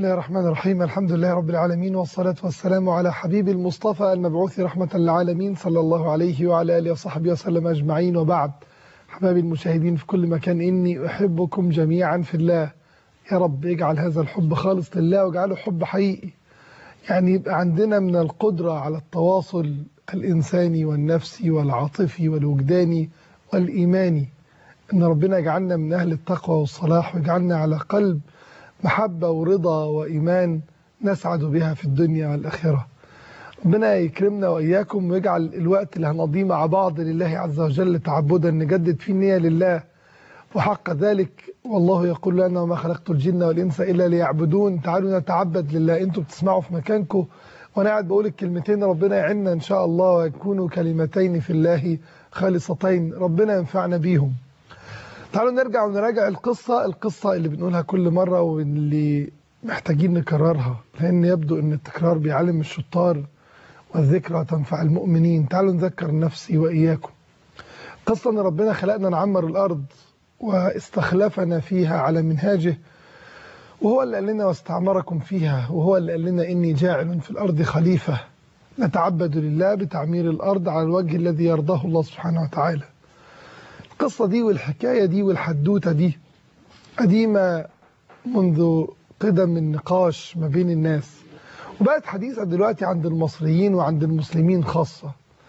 الله الرحمن الرحيم. الحمد لله رب العالمين، والصلاة والسلام على حبيب المصطفى المبعوث رحمة للعالمين صلى الله عليه وعلى آله وصحبه وسلم أجمعين، وبعد. حبايبي المشاهدين في كل مكان، إني أحبكم جميعا في الله. يا رب يجعل هذا الحب خالص لله واجعله حب حقيقي، يعني يبقى عندنا من القدرة على التواصل الإنساني والنفسي والعاطفي والوجداني والإيماني، إن ربنا يجعلنا من أهل التقوى والصلاح، ويجعلنا على قلب محبة ورضا وإيمان نسعد بها في الدنيا والآخرة. ربنا يكرمنا وإياكم ويجعل الوقت اللي هنقضيه مع بعض لله عز وجل تعبدا نجدد فيه النية لله، وحق ذلك والله يقول لنا: وما خلقت الجن والإنس إلا ليعبدون. تعالوا نتعبد لله. أنتوا بتسمعوا في مكانكم وأنا قاعد بقول الكلمتين، ربنا يعيننا إن شاء الله ويكونوا كلمتين في الله خالصتين، ربنا ينفعنا بيهم. تعالوا نرجع ونراجع القصة اللي بنقولها كل مرة واللي محتاجين نكررها، لأن يبدو أن التكرار بيعلم الشطار والذكرى تنفع المؤمنين. تعالوا نذكر نفسي وإياكم. قصة أن ربنا خلقنا نعمر الأرض واستخلفنا فيها على منهاجه، وهو اللي قال لنا: واستعمركم فيها، وهو اللي قال لنا: إني جاعل في الأرض خليفة. نتعبد لله بتعمير الأرض على الوجه الذي يرضاه الله سبحانه وتعالى. القصة دي والحكاية دي والحدوتة دي قديمة منذ قدم النقاش ما بين الناس، وبقت حديثة دلوقتي عند المصريين وعند المسلمين خاصة.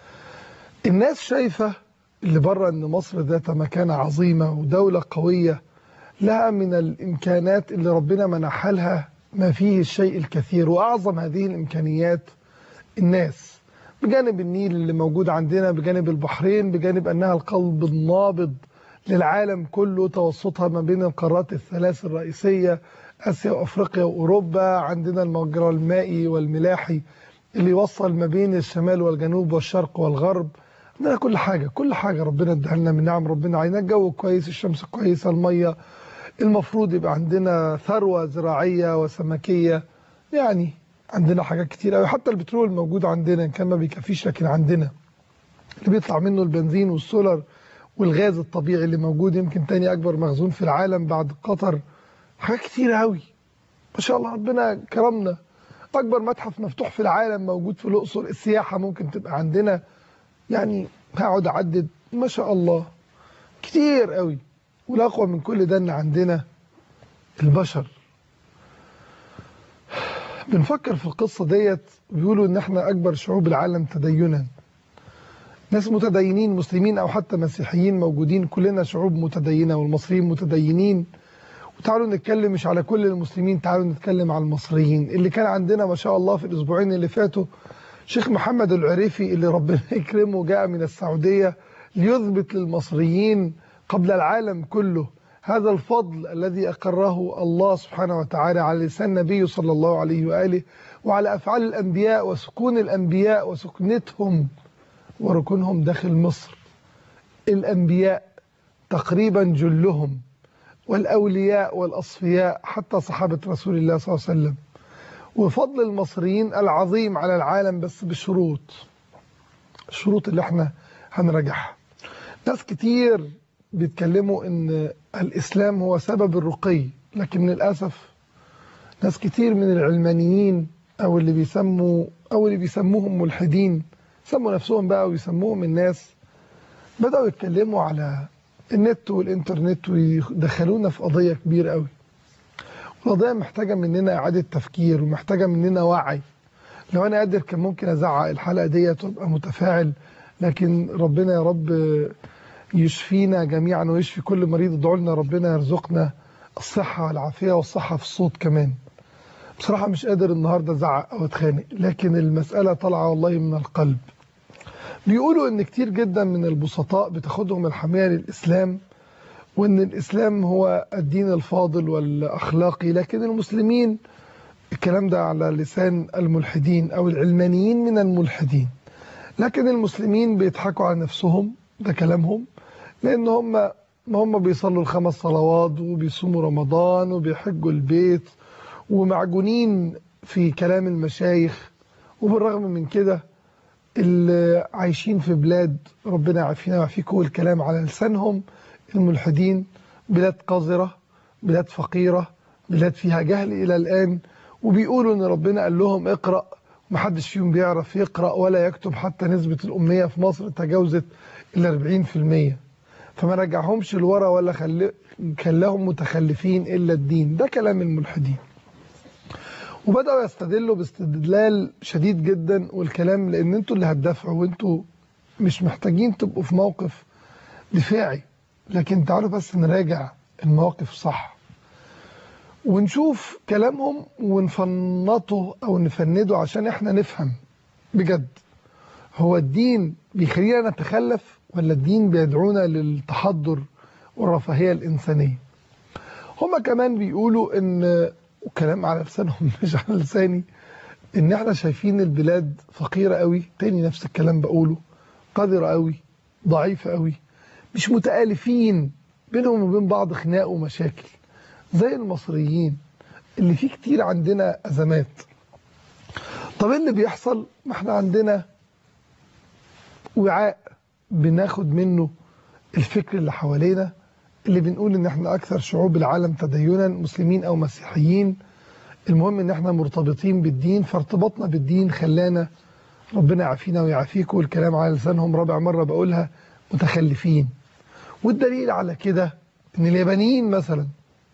الناس شايفة اللي بره أن مصر ذات مكانة عظيمة ودولة قوية لها من الإمكانات اللي ربنا منحها لها ما فيه الشيء الكثير، وأعظم هذه الإمكانيات الناس، بجانب النيل اللي موجود عندنا، بجانب البحرين، بجانب أنها القلب النابض للعالم كله، توسطها ما بين القارات الثلاث الرئيسية آسيا وأفريقيا وأوروبا. عندنا المجرى المائي والملاحي اللي يوصل ما بين الشمال والجنوب والشرق والغرب. عندنا كل حاجة ربنا اداها لنا من نعم ربنا علينا. الجو كويس، الشمس كويسة، المية، المفروض يبقى عندنا ثروة زراعية وسمكية، يعني عندنا حاجات كتير قوي. حتى البترول موجود عندنا، كان ما بيكفيش لكن عندنا اللي بيطلع منه البنزين والسولر والغاز الطبيعي اللي موجود، يمكن تاني أكبر مخزون في العالم بعد قطر. حاجات كتير قوي ما شاء الله، ربنا كرمنا. أكبر متحف مفتوح في العالم موجود في الأقصر. السياحة ممكن تبقى عندنا، يعني هقعد أعدد ما شاء الله كتير قوي. والأقوى من كل ده إن عندنا البشر. بنفكر في القصة ديت، بيقولوا إن إحنا أكبر شعوب العالم تدينا. ناس متدينين، مسلمين أو حتى مسيحيين موجودين، كلنا شعوب متدينة، والمصريين متدينين. وتعالوا نتكلم مش على كل المسلمين، تعالوا نتكلم على المصريين اللي كان عندنا ما شاء الله في الأسبوعين اللي فاتوا. شيخ محمد العريفي اللي ربنا يكرمه جاء من السعودية ليثبت للمصريين قبل العالم كله هذا الفضل الذي أقره الله سبحانه وتعالى على لسان نبيه صلى الله عليه وآله، وعلى أفعال الأنبياء وسكون الأنبياء وسكنتهم وركونهم داخل مصر. الأنبياء تقريبا جلهم، والأولياء والأصفياء حتى صحابة رسول الله صلى الله عليه وسلم. وفضل المصريين العظيم على العالم، بس بالشروط، الشروط اللي احنا هنراجعها. ناس كتير بيتكلموا ان الإسلام هو سبب الرقي، لكن للأسف ناس كتير من العلمانيين أو اللي بيسموهم ملحدين، سموا نفسهم بقى ويسموهم الناس، بدأوا يتكلموا على النت والإنترنت ويدخلونا في قضية كبيرة قوي. القضية محتاجة مننا إعادة تفكير ومحتاجة مننا وعي. لو أنا قادر كان ممكن أزعق الحلقة ديت وأبقى متفاعل، لكن ربنا يا رب يشفينا جميعا ويشفي كل مريض. ادعوا لنا ربنا يرزقنا الصحة والعافية والصحة في الصوت كمان. بصراحة مش قادر النهاردة أزعق أو أتخانق، لكن المسألة طالعة والله من القلب. بيقولوا إن كتير جدا من البسطاء بتاخدهم الحمية للإسلام، وإن الإسلام هو الدين الفاضل والأخلاقي، لكن المسلمين، الكلام ده على لسان الملحدين أو العلمانيين من الملحدين، لكن المسلمين بيضحكوا على نفسهم، ده كلامهم، لأن هم بيصلوا ال5 صلوات وبيصوموا رمضان وبيحجوا البيت ومعجونين في كلام المشايخ. وبالرغم من كده اللي عايشين في بلاد ربنا يعافينا ويعافيكم الكلام على لسانهم الملحدين، بلاد قذرة، بلاد فقيرة، بلاد فيها جهل إلى الآن، وبيقولوا ان ربنا قال لهم اقرأ، ومحدش فيهم بيعرف يقرأ ولا يكتب، حتى نسبة الأمية في مصر تجاوزت ال 40%. فما رجعهمش لورا ولا خلاهم متخلفين إلا الدين. ده كلام الملحدين. وبدأوا يستدلوا باستدلال شديد جدا، والكلام لأن انتوا اللي هتدافعوا، وانتوا مش محتاجين تبقوا في موقف دفاعي، لكن تعالوا بس نراجع المواقف صح ونشوف كلامهم ونفنطه أو نفنده عشان احنا نفهم بجد، هو الدين بيخلينا نتخلف ولا الدين بيدعونا للتحضر والرفاهية الإنسانية؟ هما كمان بيقولوا ان، وكلام على لسانهم مش على لساني، ان احنا شايفين البلاد فقيرة قوي، تاني نفس الكلام بقوله، قذرة قوي، ضعيفة قوي، مش متآلفين، بينهم وبين بعض خناق ومشاكل زي المصريين اللي فيه كتير عندنا أزمات. طب ايه اللي بيحصل؟ ما احنا عندنا وعاء بناخد منه الفكر اللي حوالينا، اللي بنقول ان احنا اكثر شعوب العالم تدينا، مسلمين او مسيحيين، المهم ان احنا مرتبطين بالدين، فارتباطنا بالدين خلانا، ربنا يعافينا ويعافيكم، والكلام على لسانهم رابع مرة بقولها، متخلفين. والدليل على كده ان اليابانيين مثلا،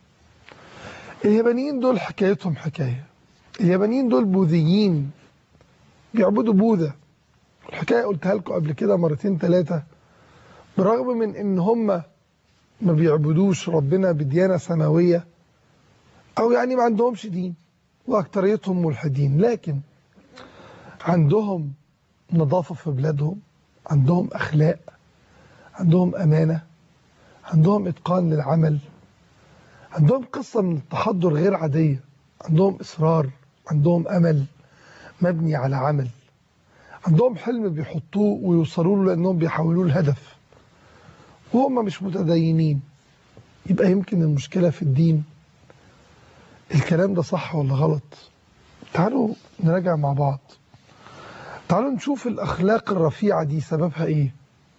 اليابانيين دول حكايتهم حكاية. اليابانيين دول بوذيين، بيعبدوا بوذا. الحكاية قلتها لكم قبل كده مرتين ثلاثة، برغم من ان هم ما بيعبدوش ربنا بديانة سماوية، او يعني ما عندهمش دين، واكتريتهم ملحدين، لكن عندهم نظافة في بلادهم، عندهم اخلاق، عندهم امانة، عندهم اتقان للعمل، عندهم قصة من التحضر غير عادية، عندهم اصرار، عندهم امل مبني على عمل، عندهم حلم بيحطوه ويوصلوا له لانهم بيحولوه لهدف، وهم مش متدينين. يبقى يمكن المشكلة في الدين. الكلام ده صح ولا غلط؟ تعالوا نراجع مع بعض. تعالوا نشوف الأخلاق الرفيعة دي سببها إيه،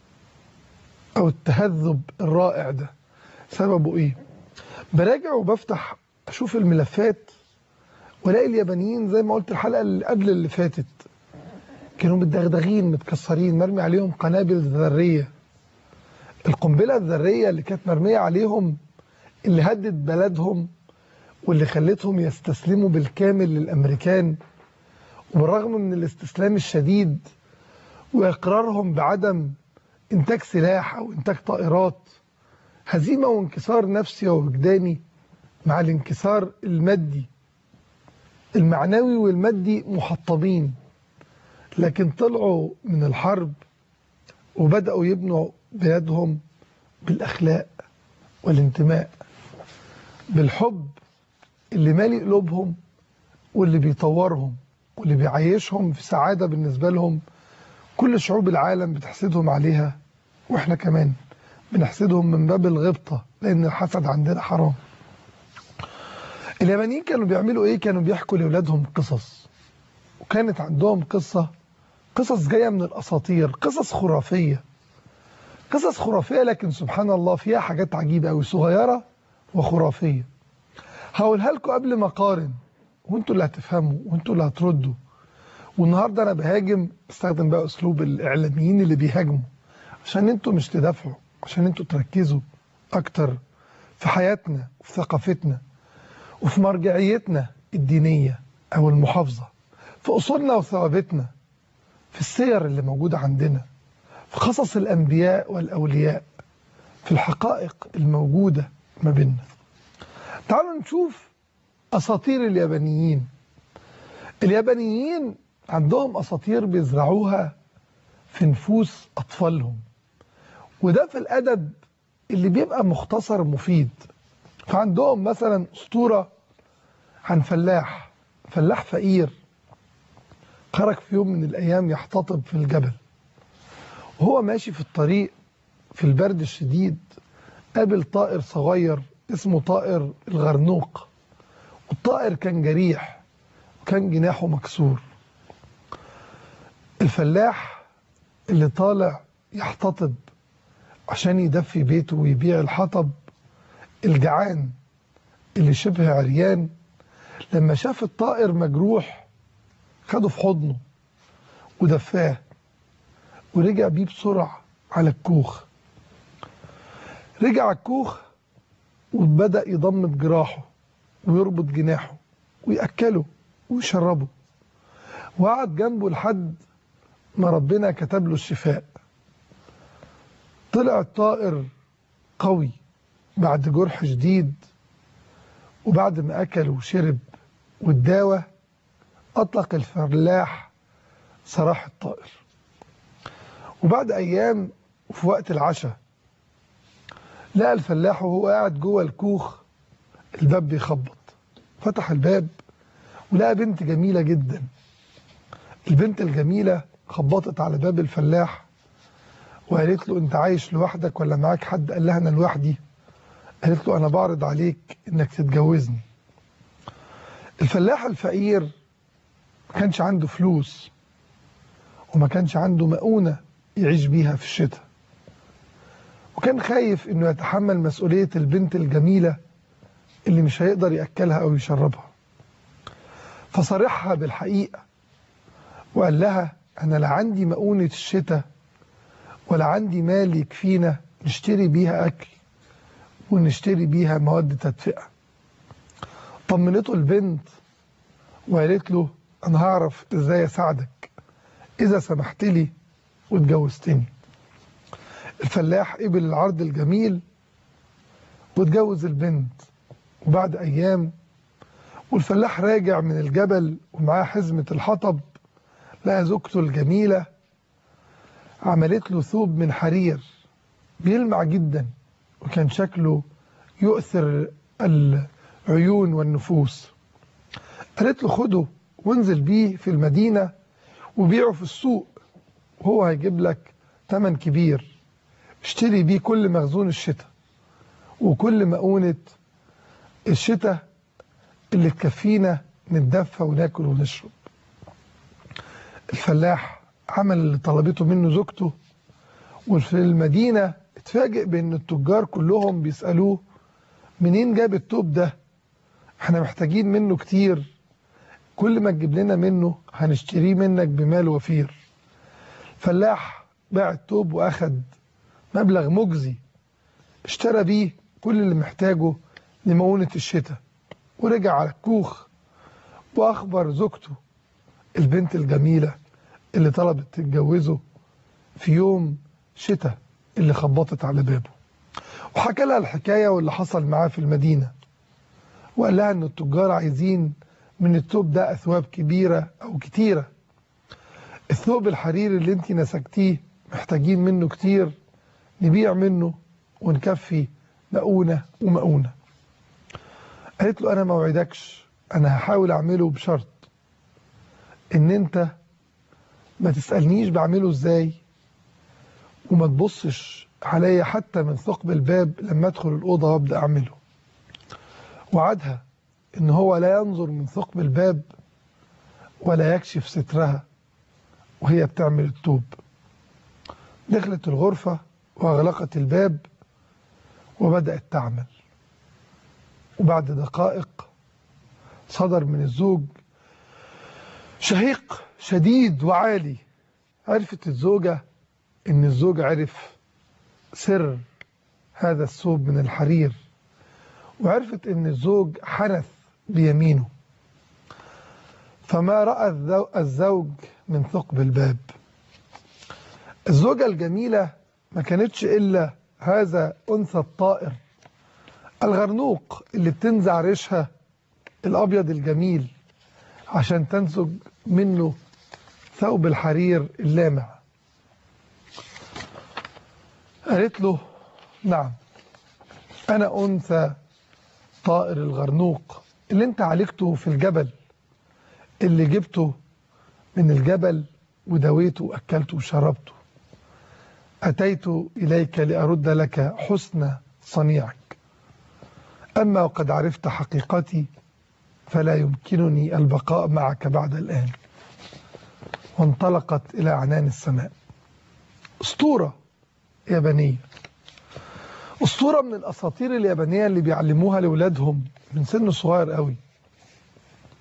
أو التهذب الرائع ده سببه إيه. براجع وبفتح أشوف الملفات ولاقي اليابانيين زي ما قلت الحلقة اللي قبل اللي فاتت كانوا متدغدغين متكسرين، مرمي عليهم قنابل ذرية. القنبلة الذرية اللي كانت مرمية عليهم اللي هدت بلدهم واللي خلتهم يستسلموا بالكامل للأمريكان، وبالرغم من الاستسلام الشديد وإقرارهم بعدم إنتاج سلاح أو إنتاج طائرات، هزيمة وانكسار نفسي ووجداني مع الانكسار المادي، المعنوي والمادي محطمين، لكن طلعوا من الحرب وبدأوا يبنوا بلادهم بالأخلاق والانتماء، بالحب اللي مالي قلوبهم واللي بيطورهم واللي بيعيشهم في سعادة بالنسبة لهم كل شعوب العالم بتحسدهم عليها، واحنا كمان بنحسدهم من باب الغبطة، لأن الحسد عندنا حرام. اليابانيين كانوا بيعملوا ايه؟ كانوا بيحكوا لأولادهم قصص، وكانت عندهم قصص جاية من الأساطير، قصص خرافية، قصص خرافية، لكن سبحان الله فيها حاجات عجيبة أوي، صغيرة وخرافية. هقولها لكم قبل ما أقارن، وانتوا اللي هتفهموا وانتوا اللي هتردوا. والنهارده انا بهاجم، بستخدم بقى اسلوب الاعلاميين اللي بيهاجموا، عشان انتوا مش تدافعوا، عشان انتوا تركزوا اكتر في حياتنا وفي ثقافتنا وفي مرجعيتنا الدينية او المحافظة، في اصولنا وثوابتنا، في السير اللي موجودة عندنا، في قصص الانبياء والاولياء، في الحقائق الموجودة ما بيننا. تعالوا نشوف اساطير اليابانيين. اليابانيين عندهم أساطير بيزرعوها في نفوس أطفالهم، وده في الأدب اللي بيبقى مختصر مفيد. فعندهم مثلا أسطورة عن فلاح فقير خرج في يوم من الأيام يحتطب في الجبل، وهو ماشي في الطريق في البرد الشديد قابل طائر صغير اسمه طائر الغرنوق، والطائر كان جريح وكان جناحه مكسور. الفلاح اللي طالع يحتطب عشان يدفي بيته ويبيع الحطب، الجعان اللي شبه عريان، لما شاف الطائر مجروح خده في حضنه ودفاه ورجع بيه بسرعة على الكوخ. رجع الكوخ وبدأ يضمد جراحه ويربط جناحه ويأكله ويشربه، وقعد جنبه لحد ما ربنا كتب له الشفاء. طلع الطائر قوي بعد جرح شديد، وبعد ما أكل وشرب والدواء أطلق الفلاح سراح الطائر. وبعد أيام وفي وقت العشاء لقى الفلاح وهو قاعد جوه الكوخ الباب بيخبط. فتح الباب ولقى بنت جميلة جدا. البنت الجميلة خبطت على باب الفلاح وقالت له: أنت عايش لوحدك ولا معاك حد؟ قال لها: أنا لوحدي. قالت له: أنا بعرض عليك إنك تتجوزني. الفلاح الفقير ما كانش عنده فلوس وما كانش عنده مؤونة يعيش بيها في الشتاء، وكان خايف إنه يتحمل مسؤولية البنت الجميلة اللي مش هيقدر يأكلها أو يشربها. فصارحها بالحقيقة وقال لها: أنا لا عندي مؤونة الشتاء ولا عندي مال يكفينا نشتري بيها أكل ونشتري بيها مواد تدفئة. طمنته البنت وقالت له: أنا هعرف إزاي أساعدك إذا سمحت لي واتجوزتني. الفلاح قبل العرض الجميل واتجوز البنت. وبعد أيام والفلاح راجع من الجبل ومعاه حزمة الحطب، لقى زوجته الجميلة عملت له ثوب من حرير بيلمع جدا وكان شكله يؤثر العيون والنفوس. قالت له: خده وانزل بيه في المدينة وبيعه في السوق، وهو هيجيب لك ثمن كبير. اشتري بيه كل مخزون الشتاء وكل مؤونة الشتاء اللي تكفينا نتدفى وناكل ونشرب. الفلاح عمل اللي طلبته منه زوجته، وفي المدينة اتفاجئ بأن التجار كلهم بيسألوه: منين جاب التوب ده؟ احنا محتاجين منه كتير، كل ما تجيب لنا منه هنشتريه منك بمال وفير. فلاح باع التوب واخد مبلغ مجزي اشترى بيه كل اللي محتاجه لمؤونة الشتاء، ورجع على الكوخ واخبر زوجته البنت الجميلة اللي طلبت تتجوزه في يوم شتاء اللي خبطت على بابه، وحكى لها الحكاية واللي حصل معاه في المدينة، وقال لها ان التجار عايزين من الثوب ده اثواب كبيرة او كتيرة. الثوب الحرير اللي انت نسجتيه محتاجين منه كتير، نبيع منه ونكفي مؤونة ومؤونة. قالت له: انا ما اوعدكش، انا هحاول اعمله بشرط ان انت ما تسألنيش بعمله ازاي وما تبصش عليا حتى من ثقب الباب لما ادخل الأوضة وابدأ اعمله. وعدها ان هو لا ينظر من ثقب الباب ولا يكشف سترها وهي بتعمل التوب. دخلت الغرفة واغلقت الباب وبدأت تعمل. وبعد دقائق صدر من الزوج شهيق شديد وعالي. عرفت الزوجة ان الزوج عرف سر هذا الثوب من الحرير، وعرفت ان الزوج حنث بيمينه، فما رأى الزوج من ثقب الباب. الزوجة الجميلة ما كانتش إلا هذا أنثى الطائر الغرنوق اللي بتنزع ريشها الأبيض الجميل عشان تنسج منه ثوب الحرير اللامع. قالت له: نعم، أنا أنثى طائر الغرنوق اللي انت عالجته في الجبل، اللي جبته من الجبل ودويته وأكلته وشربته. أتيت إليك لأرد لك حسن صنيعك، أما وقد عرفت حقيقتي فلا يمكنني البقاء معك بعد الآن. وانطلقت إلى عنان السماء. أسطورة يابانية، أسطورة من الأساطير اليابانية اللي بيعلموها لأولادهم من سن صغير قوي.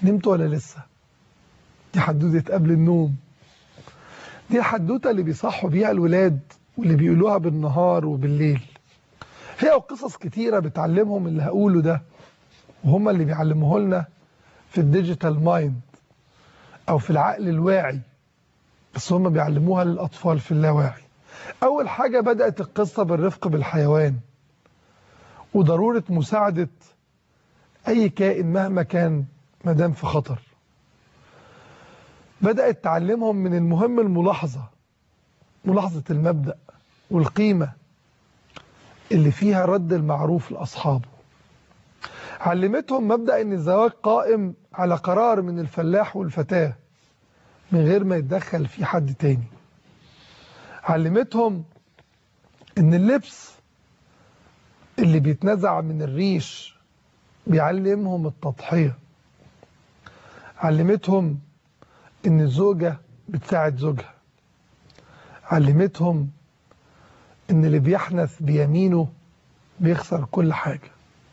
نمت ولا لسه؟ دي حدوتة قبل النوم. دي الحدوتة اللي بيصحوا بيها الولاد واللي بيقولوها بالنهار وبالليل. هي قصص كتيرة بتعلمهم اللي هقوله ده، وهم اللي بيعلموه لنا في الديجيتال مايند أو في العقل الواعي، بس هم بيعلموها للأطفال في اللاواعي. أول حاجة بدأت القصة بالرفق بالحيوان وضرورة مساعدة أي كائن مهما كان مادام في خطر. بدأت تعلمهم من المهم ملاحظة المبدأ والقيمة اللي فيها رد المعروف لأصحابه. علمتهم مبدأ ان الزواج قائم على قرار من الفلاح والفتاة من غير ما يتدخل فيه حد تاني. علمتهم ان اللبس اللي بيتنزع من الريش بيعلمهم التضحية. علمتهم ان الزوجة بتساعد زوجها. علمتهم ان اللي بيحنث بيمينه بيخسر كل حاجة.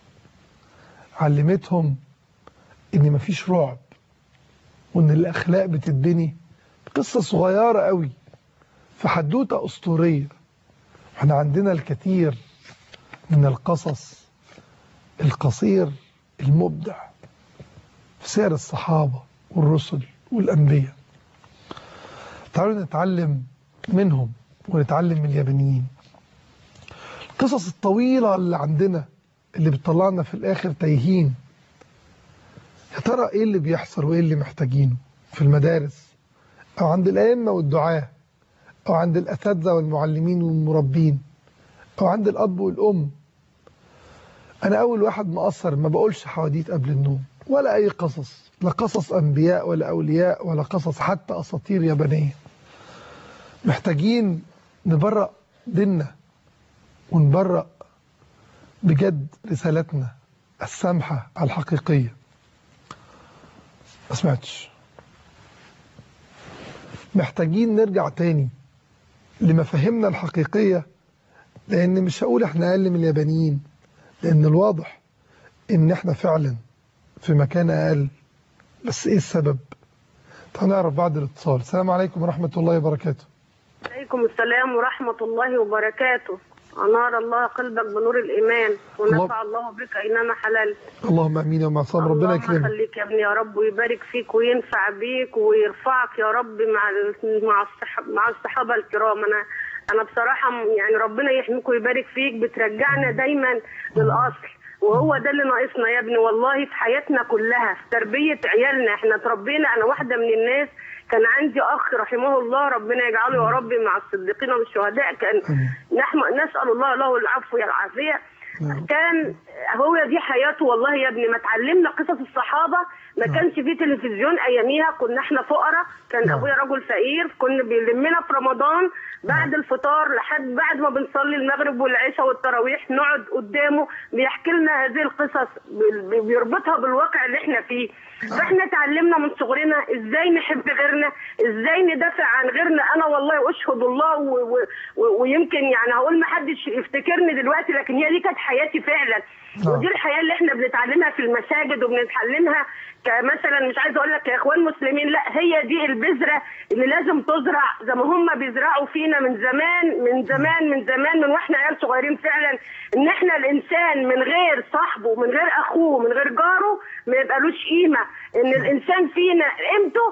علمتهم ان مفيش رعب وان الاخلاق بتتبني قصة صغيرة قوي في حدوتة اسطورية. احنا عندنا الكثير من القصص القصير المبدع في سير الصحابة والرسل والأنبياء. تعالوا نتعلم منهم ونتعلم من اليابانيين. القصص الطويلة اللي عندنا اللي بتطلعنا في الآخر تايهين. يا ترى إيه اللي بيحصل وإيه اللي محتاجينه في المدارس أو عند الأئمة والدعاة أو عند الأساتذة والمعلمين والمربين أو عند الأب والأم. أنا أول واحد مقصر ما بقولش حواديت قبل النوم ولا أي قصص، لا قصص أنبياء ولا أولياء ولا قصص حتى أساطير يابانية. محتاجين نبرأ ديننا ونبرأ بجد رسالتنا السامحة الحقيقية. ما سمعتش. محتاجين نرجع تاني لمفاهيمنا الحقيقية، لأن مش هقول احنا أقل من اليابانيين، لأن الواضح إن احنا فعلا في مكان أقل. بس إيه السبب؟ تعالوا نعرف بعد الاتصال. السلام عليكم ورحمة الله وبركاته. عليكم السلام ورحمة الله وبركاته. أنار الله قلبك بنور الإيمان ونفع الله بك أينما حللت. اللهم امين يا معصوم. ربنا يكرمك. اللهم خليك يا ابني يا رب ويبارك فيك وينفع بيك ويرفعك يا رب مع الصحابة الكرام. أنا بصراحة يعني ربنا يحميك ويبارك فيك، بترجعنا دايما للأصل، وهو ده اللي ناقصنا يا ابني والله في حياتنا كلها، في تربية عيالنا. احنا تربينا. أنا واحدة من الناس كان عندي أخ رحمه الله ربنا يجعله يا رب مع الصديقين والشهداء، كان نسأل الله له العفو والعافية. كان هو دي حياته والله يا ابني. ما اتعلمنا قصص الصحابة، ما كانش فيه تلفزيون اياميها، كنا احنا فقراء. كان ابويا رجل فقير، كنا بيلمنا في رمضان بعد الفطار لحد بعد ما بنصلي المغرب والعشاء والتراويح نقعد قدامه بيحكي لنا هذه القصص، بيربطها بالواقع اللي احنا فيه. فاحنا اتعلمنا من صغرنا ازاي نحب غيرنا، ازاي ندافع عن غيرنا. انا والله اشهد الله ويمكن يعني هقول ما حدش يفتكرني دلوقتي، لكن هي دي كانت حياتي فعلا. ودي الحياه اللي احنا بنتعلمها في المساجد وبنتعلمها كمثلا، مش عايزه اقول لك يا اخوان مسلمين، لا هي دي البذره اللي لازم تزرع زي ما هم بيزرعوا فينا من زمان من زمان من زمان من واحنا عيال صغيرين فعلا، ان احنا الانسان من غير صاحبه من غير اخوه من غير جاره ما يبقالوش قيمه. ان الانسان فينا قيمته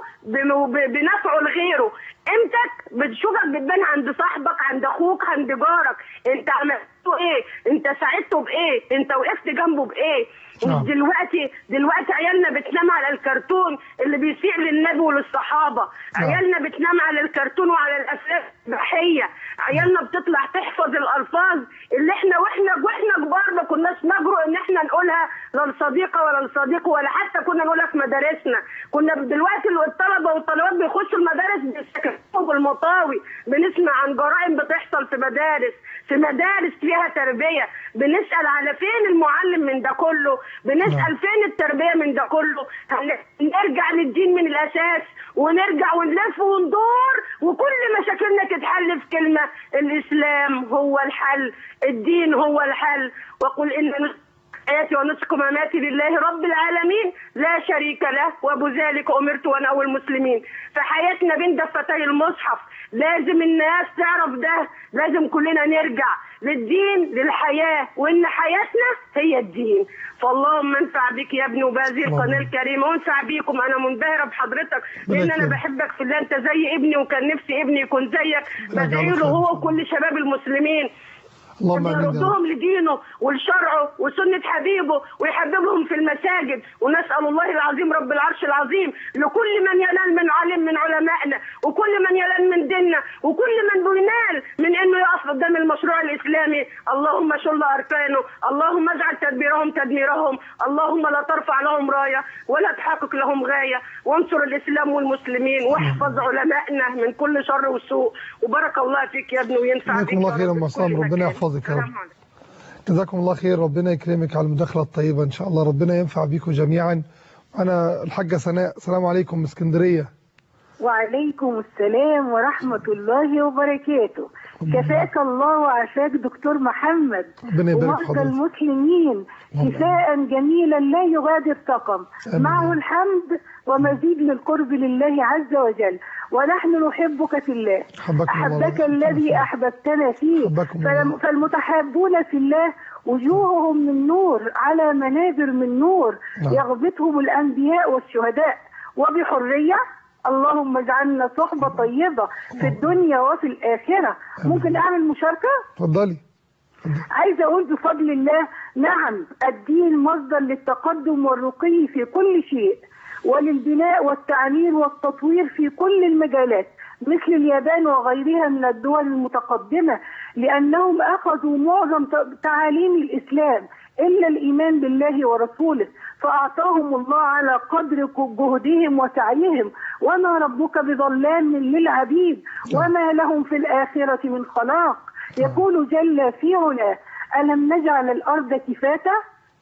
بنفعه لغيره. قيمتك بتشوفك بتبان عند صاحبك عند اخوك عند جارك. انت عملته ايه؟ انت ساعدته بايه؟ انت وقفت جنبه بايه؟ مش دلوقتي عيالنا بتنام على الكرتون اللي بيسيء للنبي وللصحابه. عيالنا بتنام على الكرتون وعلى الافلام الاباحيه. عيالنا بتطلع تحفظ الالفاظ اللي واحنا كبار ما كناش نجرؤ ان احنا نقولها لا لصديقه ولا لصديق ولا حتى كنا نقولها في مدارسنا. كنا دلوقتي الطلبه والطالبات بيخشوا المدارس بيستكشفوا بالمطاوي، بنسمع عن جرائم بتحصل في مدارس فيها تربيه. بنسال على فين المعلم من ده كله؟ بنسال فين التربيه من ده كله؟ نرجع للدين من الاساس ونرجع ونلف وندور وكل مشاكلنا تتحل في كلمه: الاسلام هو الحل، الدين هو الحل. وقل حياتي ونسك مماتي لله رب العالمين لا شريك له، وبذلك أمرت وأنا أول المسلمين. فحياتنا بين دفتي المصحف، لازم الناس تعرف ده، لازم كلنا نرجع للدين للحياة، وإن حياتنا هي الدين. فاللهم انفع بك يا ابني وبهذه القناة الكريمة، وانفع بيكم. أنا منبهرة بحضرتك لأن أنا بحبك في الله، أنت زي ابني وكان نفسي ابني يكون زيك. بدعي له هو وكل شباب المسلمين يردهم لدينه ولشرعه وسنة حبيبه ويحببهم في المساجد. ونسأل الله العظيم رب العرش العظيم لكل من ينال من عالم من علمائنا، وكل من ينال من ديننا، وكل من بينال من انه يقف قدام المشروع الاسلامي. اللهم شل اركانه، اللهم اجعل تدبيرهم تدميرهم، اللهم لا ترفع لهم رايه ولا تحقق لهم غايه، وانصر الاسلام والمسلمين، واحفظ علمائنا من كل شر وسوء. وبارك الله فيك يا ابني وينفع بك. الله خير ام ربنا يحفظك يا رب. جزاكم الله خير، ربنا يكرمك على المداخله الطيبه، ان شاء الله ربنا ينفع بيكم جميعا. انا الحاجه سناء، السلام عليكم من اسكندريه. وعليكم السلام ورحمه الله وبركاته. كفاك الله وعافاك دكتور محمد ومرضى المسلمين شفاء جميلا لا يغادر سقم، معه الحمد ومزيد من القرب لله عز وجل. ونحن نحبك في الله، أحبك الذي أحببتنا فيه. فالمتحابون في الله وجوههم من نور على منابر من نور، يغبطهم الأنبياء والشهداء وبحرية. اللهم اجعلنا صحبة طيبة في الدنيا وفي الآخرة. ممكن أعمل مشاركة؟ اتفضلي. عايزة أقول بفضل الله، نعم الدين مصدر للتقدم والرقي في كل شيء، وللبناء والتعمير والتطوير في كل المجالات، مثل اليابان وغيرها من الدول المتقدمة، لأنهم أخذوا معظم تعاليم الإسلام إلا الإيمان بالله ورسوله، فأعطاهم الله على قدر جهدهم وسعيهم. وما ربك بظلام للعبيد وما لهم في الآخرة من خلاق. يقول جل في علاه: ألم نجعل الأرض كفاتا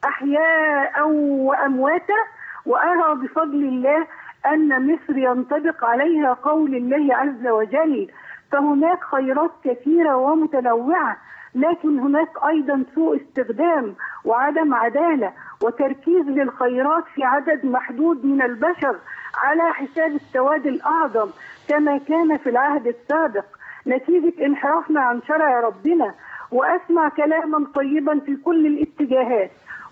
أحياء وأمواتا. وأرى بفضل الله أن مصر ينطبق عليها قول الله عز وجل، فهناك خيرات كثيرة ومتنوعة، لكن هناك أيضا سوء استخدام وعدم عدالة وتركيز للخيرات في عدد محدود من البشر على حساب السواد الأعظم كما كان في العهد السابق، نتيجة انحرافنا عن شرع ربنا. وأسمع كلاما طيبا في كل الاتجاهات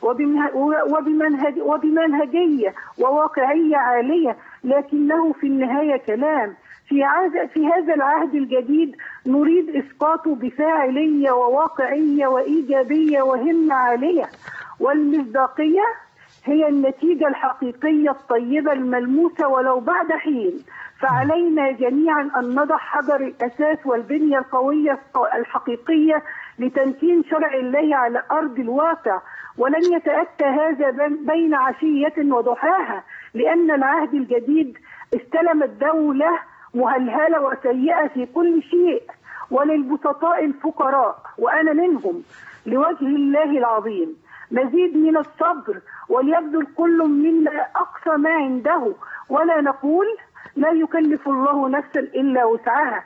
وبمنهجية وواقعية عالية، لكنه في النهاية كلام. في هذا العهد الجديد نريد إسقاطه بفاعلية وواقعية وإيجابية وهمة عالية. والمصداقية هي النتيجة الحقيقية الطيبة الملموسة ولو بعد حين. فعلينا جميعا أن نضع حجر الأساس والبنية القوية الحقيقية لتمكين شرع الله على أرض الواقع. ولن يتأتى هذا بين عشية وضحاها، لأن العهد الجديد استلم الدولة مهلهلة وسيئة في كل شيء، وللبسطاء الفقراء وأنا منهم لوجه الله العظيم مزيد من الصبر، وليبذل كل منا أقصى ما عنده، ولا نقول لا يكلف الله نفسا إلا وسعها،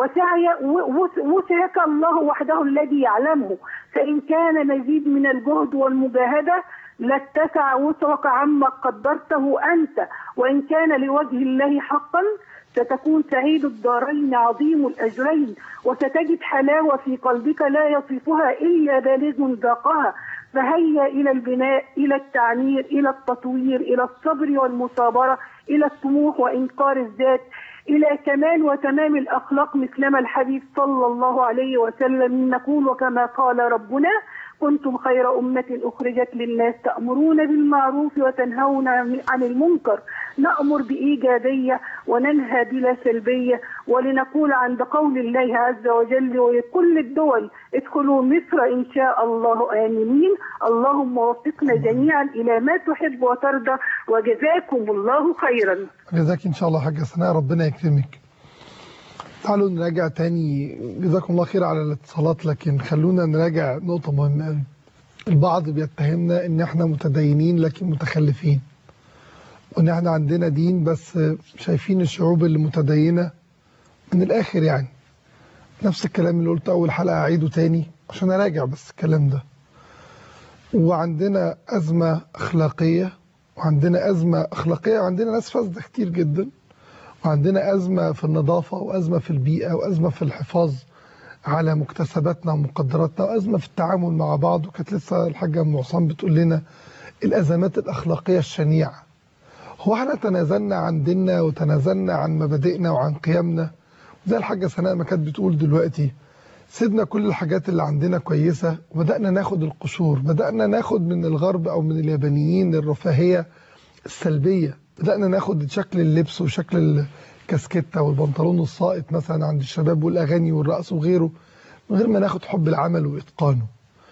وسعك الله وحده الذي يعلمه. فإن كان مزيد من الجهد والمجاهدة لاتسع وسعك عما قدرته أنت، وإن كان لوجه الله حقا ستكون سعيد الدارين عظيم الأجرين، وستجد حلاوة في قلبك لا يصفها إلا بالغ ذاقها. فهيا إلى البناء، إلى التعمير، إلى التطوير، إلى الصبر والمصابرة، إلى الطموح وإنكار الذات، إلى كمال وتمام الأخلاق مثلما الحبيب صلى الله عليه وسلم نقول: وكما قال ربنا: كنتم خير أمة أخرجت للناس تأمرون بالمعروف وتنهون عن المنكر. نأمر بإيجابية وننهى بلا سلبية، ولنقول عند قول الله عز وجل: ولكل الدول ادخلوا مصر إن شاء الله آمنين. اللهم وفقنا جميعا إلى ما تحب وترضى، وجزاكم الله خيرا. جزاك إن شاء الله حاجة سناء، ربنا يكرمك. تعالوا نراجع تاني، جزاكم الله خير على الاتصالات، لكن خلونا نراجع نقطة مهمة قوي. البعض بيتهمنا ان احنا متدينين لكن متخلفين، وان احنا عندنا دين بس شايفين الشعوب اللي متدينة من الاخر. يعني نفس الكلام اللي قلته اول حلقة اعيده تاني عشان اراجع بس الكلام ده. وعندنا أزمة أخلاقية، وعندنا ناس فاسدة كتير جدا، وعندنا أزمة في النظافة، وأزمة في البيئة، وأزمة في الحفاظ على مكتسباتنا ومقدراتنا، وأزمة في التعامل مع بعض. وكانت لسه الحاجة أم عصام بتقول لنا الأزمات الأخلاقية الشنيعة. هو احنا تنازلنا عن ديننا وتنازلنا عن مبادئنا وعن قيمنا؟ زي الحاجة سناء ما كانت بتقول دلوقتي، سيبنا كل الحاجات اللي عندنا كويسة وبدأنا ناخد القشور، بدأنا ناخد من الغرب أو من اليابانيين الرفاهية السلبية، بدأنا ناخد شكل اللبس وشكل الكاسكيتة والبنطلون الساقط مثلا عند الشباب والأغاني والرقص وغيره، من غير ما ناخد حب العمل وإتقانه.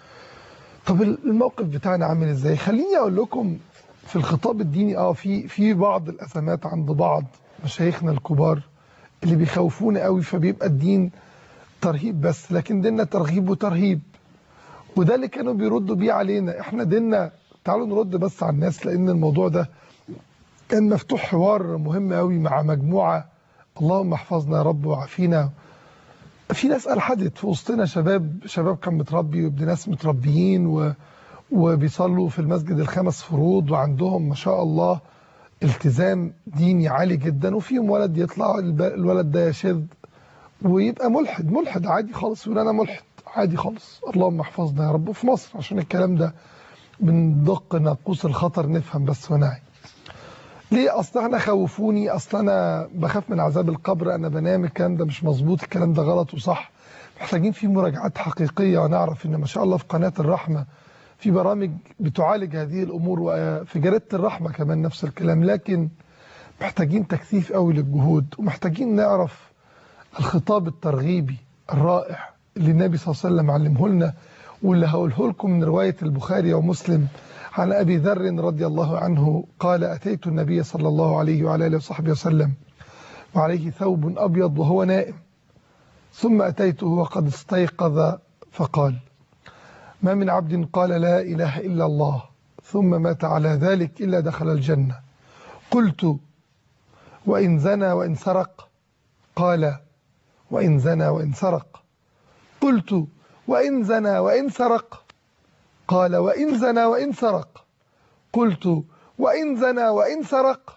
طب الموقف بتاعنا عامل إزاي؟ خليني أقول لكم في الخطاب الديني في بعض الأزمات عند بعض مشايخنا الكبار اللي بيخوفونا قوي، فبيبقى الدين ترهيب بس، لكن ديننا ترغيب وترهيب. وده اللي كانوا بيردوا بيه علينا. احنا ديننا، تعالوا نرد بس على الناس، لان الموضوع ده كان مفتوح حوار مهم قوي مع مجموعة، اللهم احفظنا يا رب وعافينا. في ناس ألحدت في وسطنا، شباب كان متربي وابن ناس متربيين وبيصلوا في المسجد الخمس فروض، وعندهم ما شاء الله التزام ديني عالي جدا، وفيهم ولد يطلع الولد ده يشذ ويبقى ملحد عادي خالص، يقول انا ملحد عادي خالص، اللهم احفظنا يا رب. في مصر عشان الكلام ده بندق ناقوس الخطر نفهم بس ونعي. ليه؟ اصل احنا خوفوني، اصل انا بخاف من عذاب القبر، انا بنام، الكلام ده مش مظبوط، الكلام ده غلط وصح. محتاجين فيه مراجعات حقيقية، ونعرف ان ما شاء الله في قناة الرحمة في برامج بتعالج هذه الامور، وفي جريدة الرحمة كمان نفس الكلام. لكن محتاجين تكثيف قوي للجهود، ومحتاجين نعرف الخطاب الترغيبي الرائع اللي النبي صلى الله عليه وسلم علمه لنا، واللي هقوله لكم من رواية البخاري ومسلم عن أبي ذر رضي الله عنه قال: أتيت النبي صلى الله عليه وعلى آله وصحبه وسلم وعليه ثوب أبيض وهو نائم، ثم أتيته وقد استيقظ فقال: ما من عبد قال لا إله إلا الله ثم مات على ذلك إلا دخل الجنة. قلت: وإن زنى وإن سرق؟ قال: وإن زنى وإن سرق. قلت: وإن زنى وإن سرق؟ قال: وإن زنى وإن سرق. قلت: وإن زنى وإن سرق؟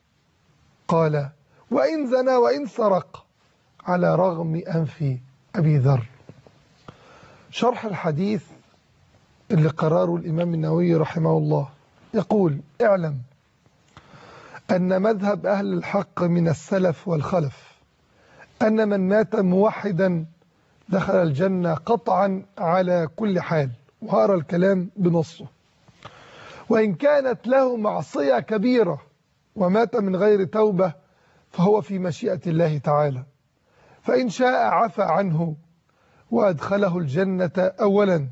قال: وإن زنى وإن سرق، على رغم أنف أبي ذر. شرح الحديث اللي قرره الإمام النووي رحمه الله يقول: اعلم أن مذهب أهل الحق من السلف والخلف أن من مات موحدا دخل الجنة قطعا على كل حال، وهقرا الكلام بنصه: وإن كانت له معصية كبيرة ومات من غير توبة فهو في مشيئة الله تعالى، فإن شاء عفى عنه وأدخله الجنة أولا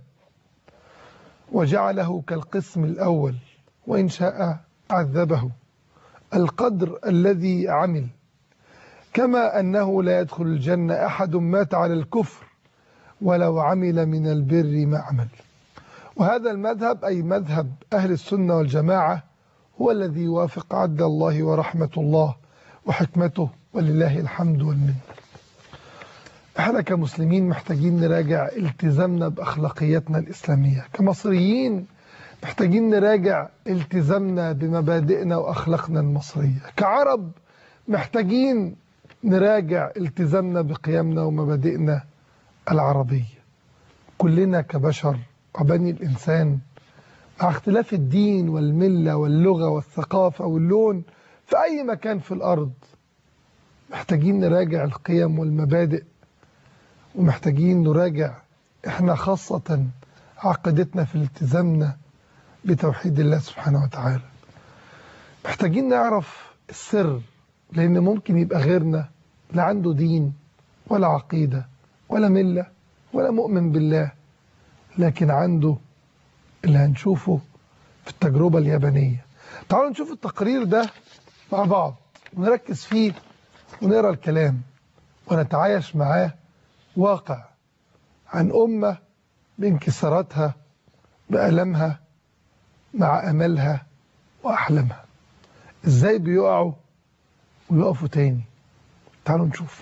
وجعله كالقسم الأول، وإن شاء عذبه القدر الذي عمل، كما أنه لا يدخل الجنة أحد مات على الكفر ولو عمل من البر ما عمل. وهذا المذهب أي مذهب أهل السنة والجماعة هو الذي يوافق عدل الله ورحمة الله وحكمته، ولله الحمد والمنة. احنا كمسلمين محتاجين نراجع التزامنا بأخلاقياتنا الإسلامية، كمصريين محتاجين نراجع التزامنا بمبادئنا وأخلاقنا المصرية، كعرب محتاجين نراجع التزامنا بقيمنا ومبادئنا العربية. كلنا كبشر وبني الإنسان مع اختلاف الدين والملة واللغة والثقافة واللون في أي مكان في الأرض، محتاجين نراجع القيم والمبادئ، ومحتاجين نراجع احنا خاصة عقيدتنا في التزامنا بتوحيد الله سبحانه وتعالى. محتاجين نعرف السر، لأن ممكن يبقى غيرنا لا عنده دين ولا عقيدة ولا ملة ولا مؤمن بالله، لكن عنده اللي هنشوفه في التجربة اليابانية. تعالوا نشوف التقرير ده مع بعض ونركز فيه ونقرأ الكلام ونتعايش معاه واقع عن أمة بانكساراتها بألمها مع أملها وأحلامها، إزاي بيقعوا ويقفوا تاني. تعالوا نشوف.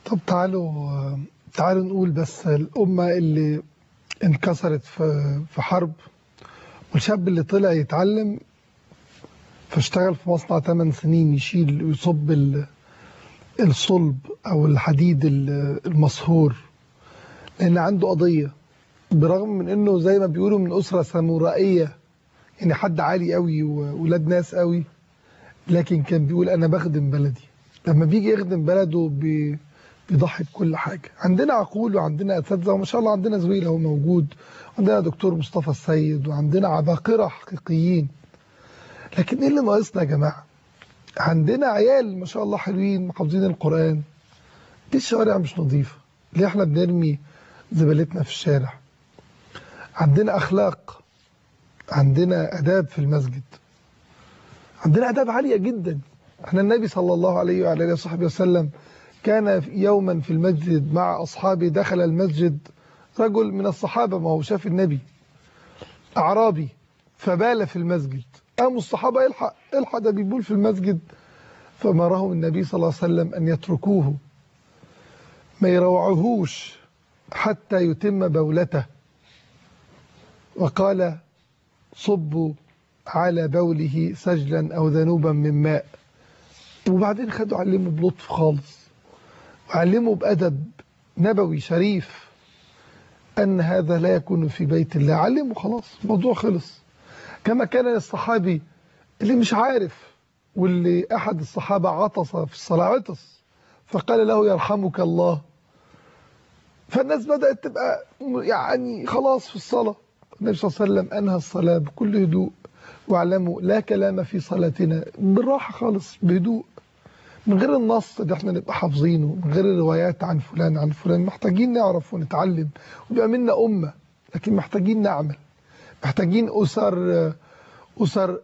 طب تعالوا نقول بس الأمة اللي انكسرت في حرب، والشاب اللي طلع يتعلم فاشتغل في مصنع 8 سنين يشيل ويصب الصلب أو الحديد المصهور، لأن عنده قضية، برغم من أنه زي ما بيقولوا من أسرة سامورائية، يعني حد عالي قوي وولاد ناس قوي، لكن كان بيقول أنا بخدم بلدي. لما بيجي يخدم بلده بيضحي بكل حاجة. عندنا عقول وعندنا أساتذة، وما شاء الله عندنا زويل هو موجود، عندنا دكتور مصطفى السيد، وعندنا عباقرة حقيقيين. لكن إيه اللي ناقصنا يا جماعة؟ عندنا عيال ما شاء الله حلوين محافظين القرآن، دي الشوارع مش نظيفة، ليه احنا بنرمي زبالتنا في الشارع؟ عندنا أخلاق، عندنا أداب في المسجد، عندنا أداب عالية جدا. احنا النبي صلى الله عليه وعلى آله وصحبه وسلم كان يوما في المسجد مع أصحابه، دخل المسجد رجل من الصحابة، ما هو شاف النبي، أعرابي، فبال في المسجد. قاموا الصحابة الحق ده بيبول في المسجد، فأمرهم النبي صلى الله عليه وسلم أن يتركوه، ما يروعوهوش حتى يتم بولته، وقال صبوا على بوله سجلا أو ذنوبا من ماء. وبعدين خدوا علموا بلطف خالص، وعلموا بأدب نبوي شريف أن هذا لا يكون في بيت الله. علموا خلاص، الموضوع خلص. كما كان الصحابي اللي مش عارف، واللي أحد الصحابة عطس في الصلاة، عطس فقال له يرحمك الله، فالناس بدأت تبقى يعني خلاص في الصلاة. النبي صلى الله عليه وسلم أنهى الصلاة بكل هدوء، واعلموا لا كلام في صلاتنا، بالراحة خالص بهدوء، من غير النص اللي احنا نبقى حافظينه، من غير الروايات عن فلان عن فلان. محتاجين نعرف ونتعلم ويبقى منا أمة، لكن محتاجين نعمل، محتاجين أسر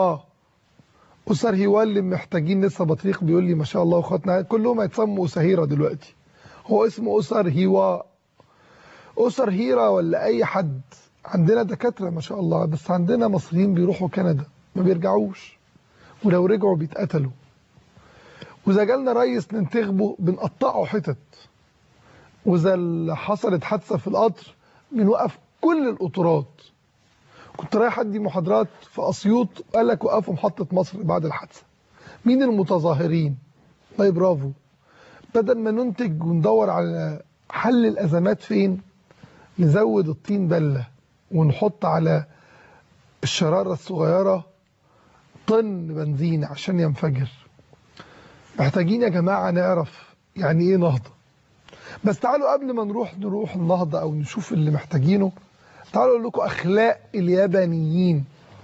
هوا اللي محتاجين. لسه بطريق بيقول لي ما شاء الله اخواتنا كلهم هيتسموا أساهيرة دلوقتي، هو اسمه أسر هوا، أسر هيرة ولا أي حد. عندنا دكاترة ما شاء الله، بس عندنا مصريين بيروحوا كندا ما بيرجعوش، ولو رجعوا بيتقتلوا، وإذا جالنا ريس ننتخبه بنقطعه حتت، وإذا حصلت حادثة في القطر بنوقف كل القطارات. كنت رايح أدي محاضرات في أسيوط، قال لك وقفوا محطة مصر بعد الحادثة. مين المتظاهرين؟ طيب برافو. بدل ما ننتج وندور على حل الأزمات فين، نزود الطين بلة ونحط على الشرارة الصغيرة طن بنزين عشان ينفجر. محتاجين يا جماعة نعرف يعني ايه نهضة. بس تعالوا قبل ما نروح النهضة او نشوف اللي محتاجينه، تعالوا اقول لكم اخلاق اليابانيين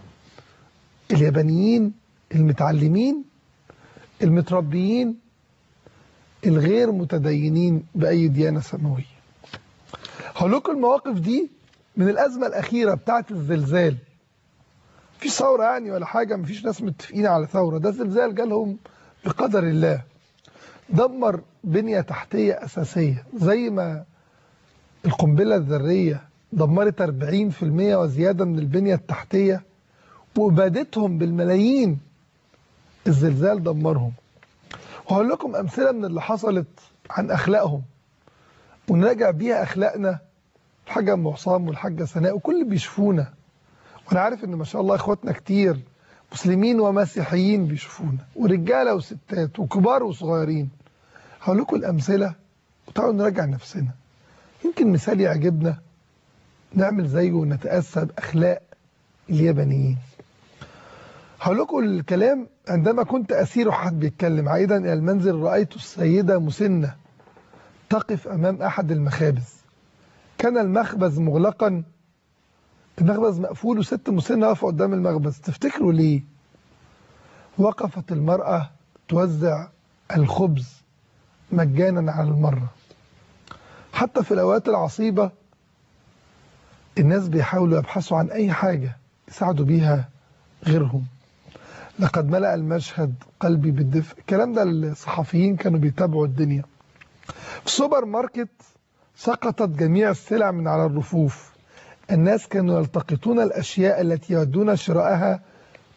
المتعلمين المتربيين الغير متدينين بأي ديانة سماوية. هقول لكم المواقف دي من الأزمة الأخيرة بتاعت الزلزال. مفيش ثورة يعني ولا حاجة، مفيش ناس متفقين على ثورة، ده زلزال جالهم بقدر الله، دمر بنية تحتية أساسية، زي ما القنبلة الذرية دمرت 40% وزيادة من البنية التحتية وإبادتهم بالملايين، الزلزال دمرهم. وهقول لكم أمثلة من اللي حصلت عن أخلاقهم، ونراجع بيها أخلاقنا. الحاجة أم عصام والحاجة سناء وكل اللي بيشوفونا، وأنا عارف إن ما شاء الله إخواتنا كتير مسلمين ومسيحيين بيشوفونا، ورجالة وستات وكبار وصغيرين. هقول لكم الأمثلة وتعالوا نراجع نفسنا، يمكن مثال يعجبنا نعمل زيه ونتأسى بأخلاق اليابانيين. هقول لكم الكلام. عندما كنت أسير وحد بيتكلم عائدا إلى المنزل، رأيت السيدة مسنة تقف أمام أحد المخابز. كان المخبز مغلقا، المخبز مقفول، وست مسنة واقفة قدام المخبز. تفتكروا ليه؟ وقفت المرأة توزع الخبز مجانا على المرة. حتى في الأوقات العصيبة الناس بيحاولوا يبحثوا عن أي حاجة يساعدوا بيها غيرهم. لقد ملأ المشهد قلبي بالدفء. الكلام ده الصحفيين كانوا بيتابعوا الدنيا. في سوبر ماركت سقطت جميع السلع من على الرفوف. الناس كانوا يلتقطون الأشياء التي يودون شرائها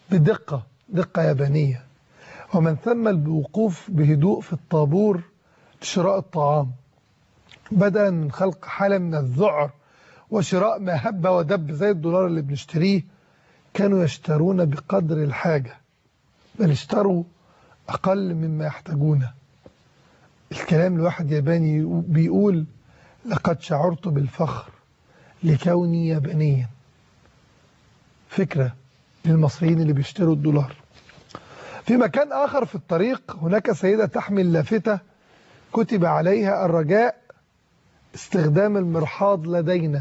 بدقة يابانية، ومن ثم الوقوف بهدوء في الطابور شراء الطعام، بدلا من خلق حالة من الذعر وشراء ما هب ودب زي الدولار اللي بنشتريه، كانوا يشترون بقدر الحاجة، بل اشتروا أقل مما يحتاجونه. الكلام الواحد ياباني بيقول: لقد شعرت بالفخر لكوني يابانيا. فكرة للمصريين اللي بيشتروا الدولار. في مكان آخر في الطريق هناك سيدة تحمل لافتة كتب عليها: الرجاء استخدام المرحاض لدينا.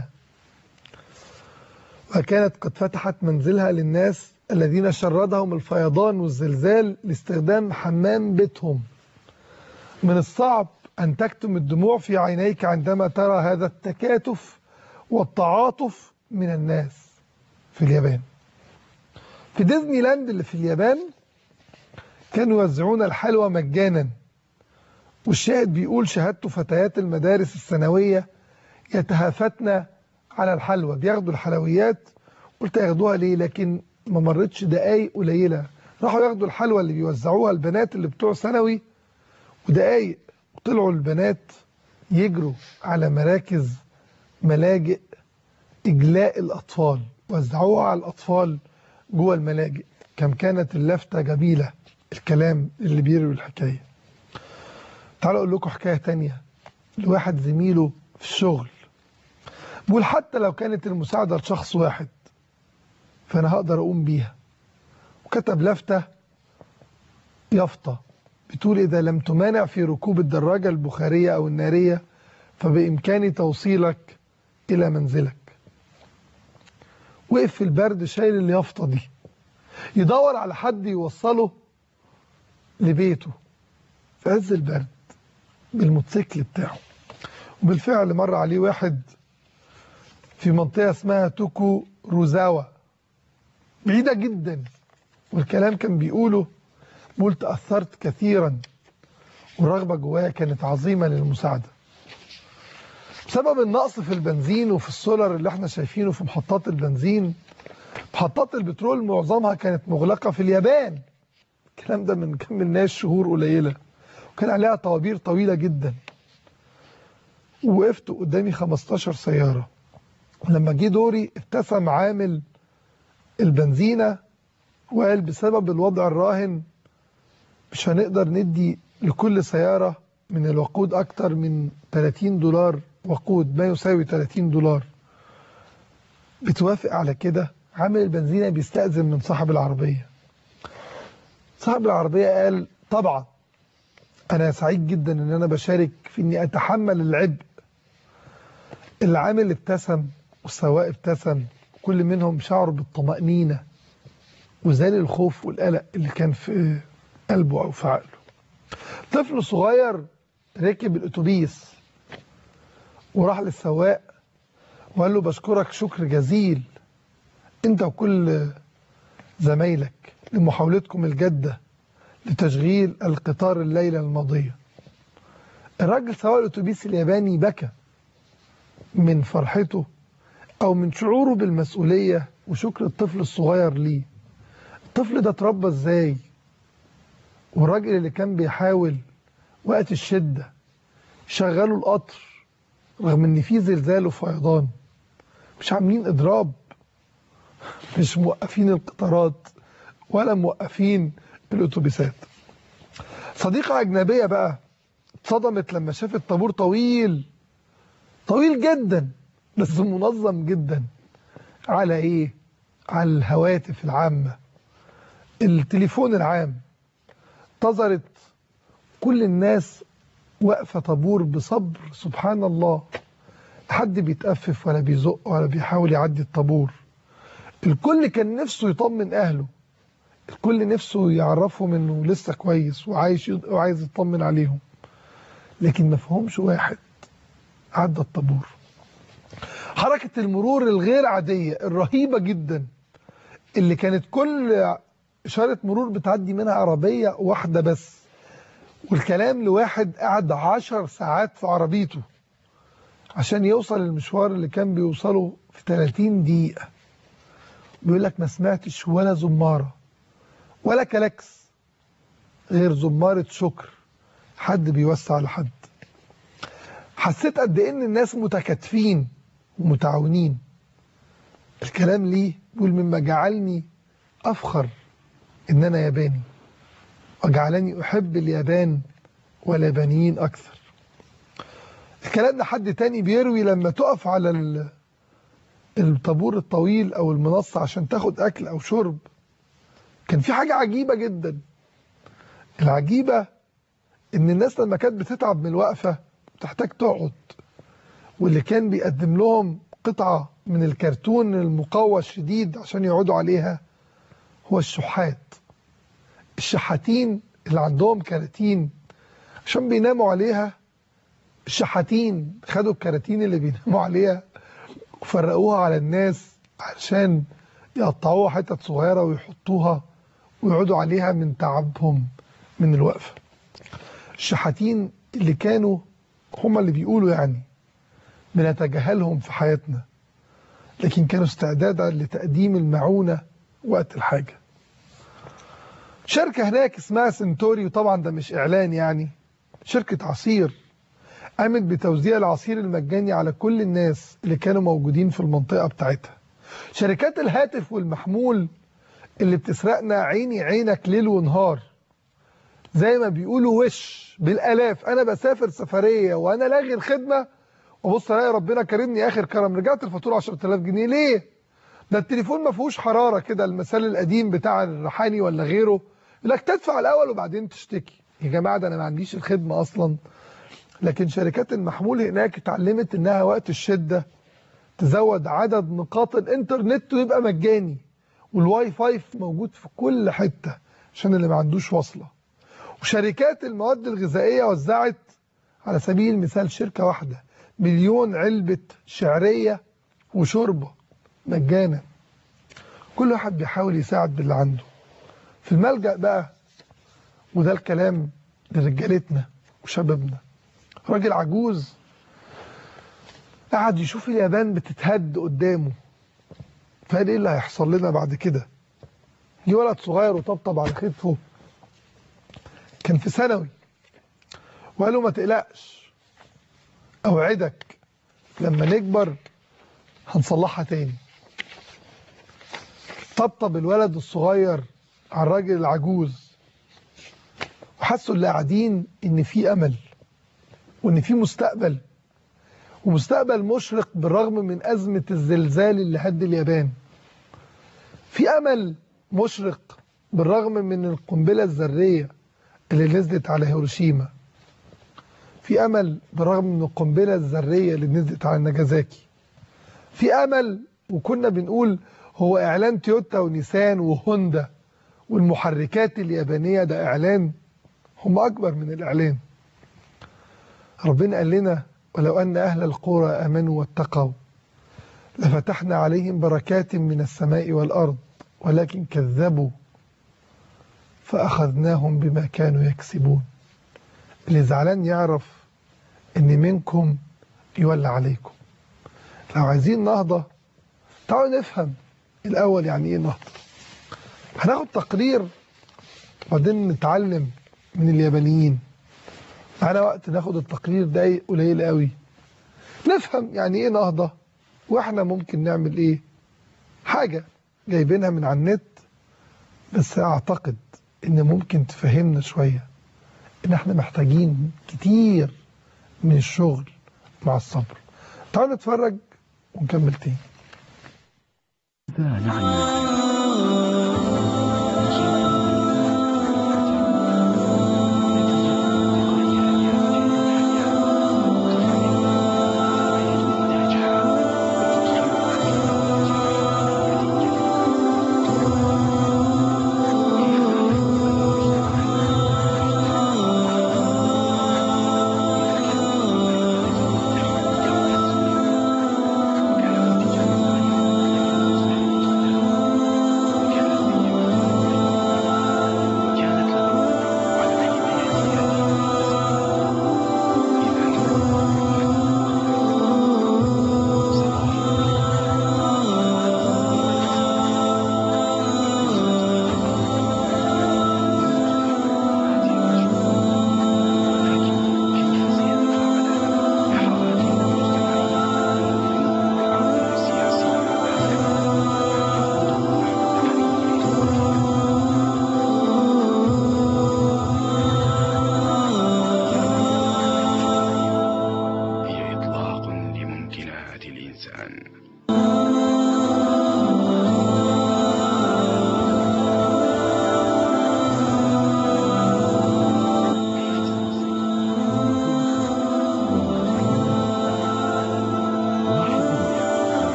وكانت قد فتحت منزلها للناس الذين شردهم الفيضان والزلزال لاستخدام حمام بيتهم. من الصعب أن تكتم الدموع في عينيك عندما ترى هذا التكاتف والتعاطف من الناس في اليابان. في ديزني لاند اللي في اليابان كانوا يوزعون الحلوى مجانا، والشاهد بيقول: شاهدت فتيات المدارس الثانوية يتهافتن على الحلوى، بياخدوا الحلويات. قلت ياخدوها ليه؟ لكن ما مرتش دقايق قليلة راحوا ياخدوا الحلوى اللي بيوزعوها البنات اللي بتوع ثانوي، ودقايق طلعوا البنات يجروا على مراكز ملاجئ إجلاء الأطفال، وزعوها على الأطفال جوه الملاجئ. كم كانت اللفتة جميلة، الكلام اللي بيروي الحكاية. تعالوا أقول لكم حكاية تانية لواحد زميله في الشغل، بيقول: حتى لو كانت المساعدة لشخص واحد فأنا هقدر أقوم بيها. وكتب لفتة يافطة بتقول: إذا لم تمانع في ركوب الدراجة البخارية أو النارية فبإمكاني توصيلك إلى منزلك. وقف في البرد شايل اليافطة دي يدور على حد يوصله لبيته في عز البرد بالموتوسيكل بتاعه. وبالفعل مر عليه واحد في منطقة اسمها توكو روزاوا، بعيدة جدا، والكلام كان بيقوله: بقول تأثرت كثيرا والرغبة جوايا كانت عظيمة للمساعدة. بسبب النقص في البنزين وفي السولر اللي احنا شايفينه في محطات البنزين، محطات البترول معظمها كانت مغلقة في اليابان. الكلام ده من كملناش شهور قليلة، وكان عليها طوابير طويلة جدا. ووقفت قدامي 15 سيارة، ولما جه دوري ابتسم عامل البنزينة وقال: بسبب الوضع الراهن مش هنقدر ندي لكل سيارة من الوقود أكتر من 30 دولار وقود، ما يساوي 30 دولار. بتوافق على كده؟ عامل البنزينة بيستأذن من صاحب العربية. صاحب العربية قال: طبعا أنا سعيد جدا إن أنا بشارك في إني أتحمل العبء. العامل ابتسم والسواق ابتسم، كل منهم شعر بالطمأنينة وزال الخوف والقلق اللي كان في قلبه أو في عقله. طفل صغير ركب الأتوبيس وراح للسواق وقال له: بشكرك شكر جزيل أنت وكل زمايلك لمحاولتكم الجادة لتشغيل القطار الليلة الماضية. الراجل سواق الأتوبيس الياباني بكى من فرحته أو من شعوره بالمسؤولية وشكر الطفل الصغير ليه. الطفل ده اتربى ازاي؟ والراجل اللي كان بيحاول وقت الشدة شغلوا القطر رغم ان فيه زلزال وفيضان، مش عاملين اضراب، مش موقفين القطارات ولا موقفين الاتوبيسات. صديقة أجنبية بقى اتصدمت لما شافت طابور طويل جدا بس منظم جدا على ايه؟ على الهواتف العامة، التليفون العام. انتظرت كل الناس واقفة طابور بصبر سبحان الله، حد بيتأفف ولا بيزق ولا بيحاول يعدي الطابور. الكل كان نفسه يطمن أهله، الكل نفسه يعرفهم انه لسه كويس وعايز يطمن عليهم، لكن ما فهمش واحد عدى الطابور. حركة المرور الغير عادية الرهيبة جدا اللي كانت كل إشارة مرور بتعدي منها عربية واحدة بس، والكلام لواحد قعد 10 ساعات في عربيته عشان يوصل المشوار اللي كان بيوصله في 30 دقيقة. بيقول لك ما سمعتش ولا زمارة ولا كلاكس غير زمارة شكر حد بيوسع لحد. حسيت قد إيه إن الناس متكاتفين ومتعاونين. الكلام ليه بيقول مما جعلني أفخر إن أنا ياباني وجعلني أحب اليابان واليابانيين أكثر. الكلام ده حد تاني بيروي لما تقف على الطابور الطويل أو المنصة عشان تاخد أكل أو شرب، كان في حاجة عجيبة جدا. العجيبة إن الناس لما كانت بتتعب من الوقفة تحتاج تقعد، واللي كان بيقدم لهم قطعة من الكرتون المقوى الشديد عشان يقعدوا عليها هو الشحات. الشحاتين اللي عندهم كراتين عشان بيناموا عليها. الشحاتين خدوا الكراتين اللي بيناموا عليها وفرقوها على الناس عشان يقطعوها حتت صغيرة ويحطوها ويقعدوا عليها من تعبهم من الوقفة. الشحاتين اللي كانوا هم اللي بيقولوا يعني بنتجاهلهم في حياتنا، لكن كانوا استعدادا لتقديم المعونة وقت الحاجة. شركة هناك اسمها سنتوري، وطبعا ده مش إعلان يعني، شركة عصير قامت بتوزيع العصير المجاني على كل الناس اللي كانوا موجودين في المنطقة بتاعتها. شركات الهاتف والمحمول اللي بتسرقنا عيني عينك ليل ونهار، زي ما بيقولوا وش بالآلاف. أنا بسافر سفرية وأنا لاغي الخدمة وبص الاقي ربنا كرمني آخر كرم، رجعت الفاتورة 10,000 جنيه. ليه؟ ده التليفون ما فيهوش حرارة كده، المثال القديم بتاع الريحاني ولا غيره، يقول لك تدفع الأول وبعدين تشتكي. يا جماعة ده أنا ما عنديش الخدمة أصلا. لكن شركات المحمول هناك اتعلمت إنها وقت الشدة تزود عدد نقاط الإنترنت ويبقى مجاني، والواي فاي موجود في كل حتة عشان اللي ما عندوش وصلة. وشركات المواد الغذائية وزعت على سبيل المثال شركة واحدة 1,000,000 علبة شعرية وشوربة مجانا. كل واحد بيحاول يساعد باللي عنده. في الملجأ بقى، وده الكلام لرجالتنا وشبابنا، راجل عجوز قعد يشوف اليابان بتتهد قدامه، فقال ايه اللي هيحصل لنا بعد كده. جه ولد صغير وطبطب على كتفه، كان في ثانوي، وقال له ما تقلقش، اوعدك لما نكبر هنصلحها تاني. طبطب الولد الصغير على الراجل العجوز، وحسوا اللي قاعدين ان في امل وان في مستقبل، ومستقبل مشرق بالرغم من ازمه الزلزال اللي هد اليابان. في امل مشرق بالرغم من القنبله الذريه اللي نزلت على هيروشيما. في امل بالرغم من القنبله الذريه اللي نزلت على ناجازاكي. في امل، وكنا بنقول هو اعلان تويوتا ونيسان وهوندا والمحركات اليابانيه ده اعلان؟ هم اكبر من الاعلان. ربنا قال لنا ولو ان اهل القرى امنوا واتقوا لفتحنا عليهم بركات من السماء والارض ولكن كذبوا فاخذناهم بما كانوا يكسبون. اللي زعلان يعرف ان منكم يولى عليكم. لو عايزين نهضة تعالوا نفهم الاول يعني ايه نهضة. هناخد تقرير وبعدين نتعلم من اليابانيين. معانا وقت ناخد التقرير ده قليل قوي، نفهم يعني ايه نهضة واحنا ممكن نعمل ايه. حاجة جايبينها من على النت، بس اعتقد ان ممكن تفهمنا شوية ان احنا محتاجين كتير من الشغل مع الصبر. تعالوا نتفرج ونكمل تاني.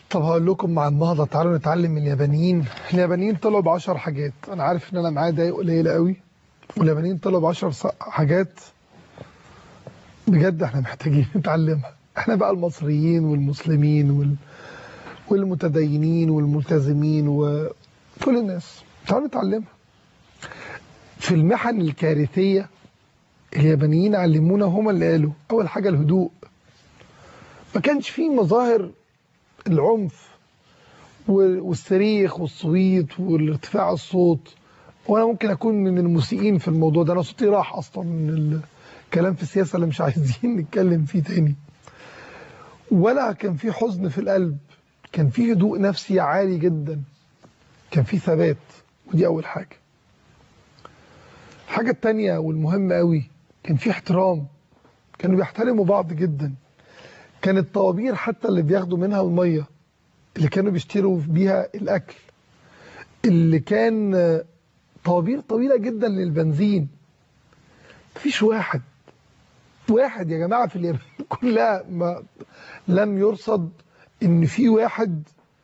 طب هقول لكم مع النهضة، تعالوا نتعلم من اليابانيين. اليابانيين طلعوا ب10 حاجات. أنا عارف إن أنا معايا دقايق قليلة قوي، واليابانيين طلعوا ب10 حاجات بجد احنا محتاجين نتعلمها. احنا بقى المصريين والمسلمين والمتدينين والملتزمين وكل الناس تعالوا نتعلمها. في المحن الكارثية اليابانيين علمونا، هما اللي قالوا أول حاجة الهدوء. ما كانش فيه مظاهر العنف والصريخ والصويت والارتفاع الصوت، وانا ممكن اكون من المسيئين في الموضوع ده، انا صوتي راح اصلا من الكلام في السياسه اللي مش عايزين نتكلم فيه تاني. ولا كان في حزن في القلب، كان في هدوء نفسي عالي جدا، كان في ثبات. ودي اول حاجه. الحاجه التانيه والمهمه قوي، كان في احترام، كانوا بيحترموا بعض جدا. كانت الطوابير حتى اللي بياخدوا منها الميه، اللي كانوا بيشتروا بيها الاكل، اللي كان طوابير طويله جدا للبنزين، مفيش واحد يا جماعه في اليابان كلها ما لم يرصد ان في واحد